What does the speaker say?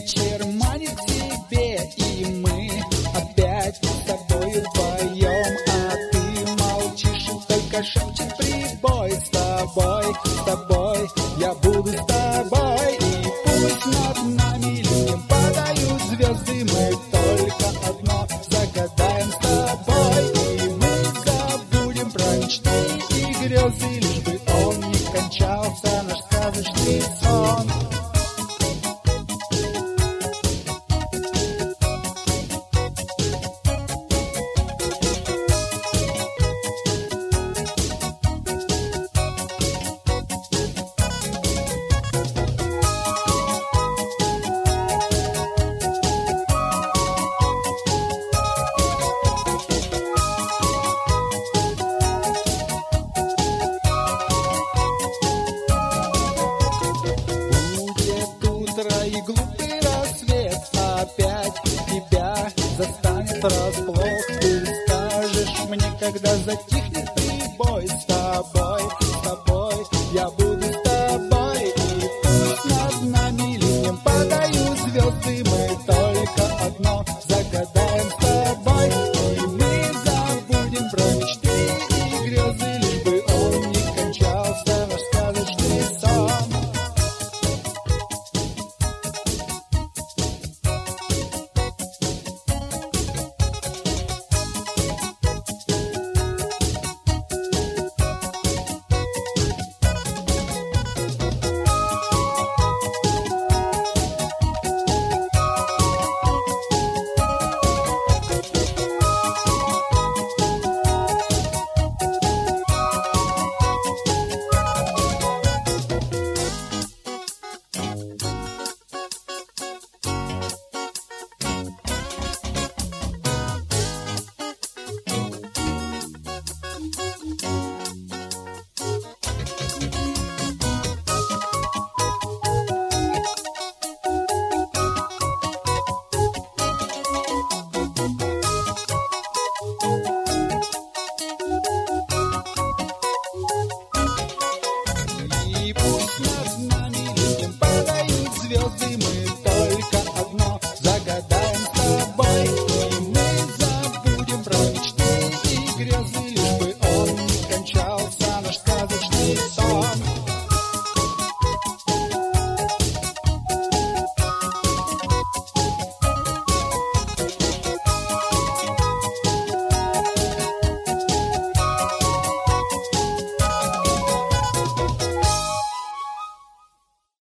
вечер манит к себе, и мы опять с тобой вдвоем, а ты молчишь, только шепчет прибой. С тобой, я буду с тобой, и пусть над нами ливнем падают звезды, мы только одно загадаем с тобой, и мы забудем про мечты и грезы, лишь бы он не кончался, наш сказочный сон. И глупо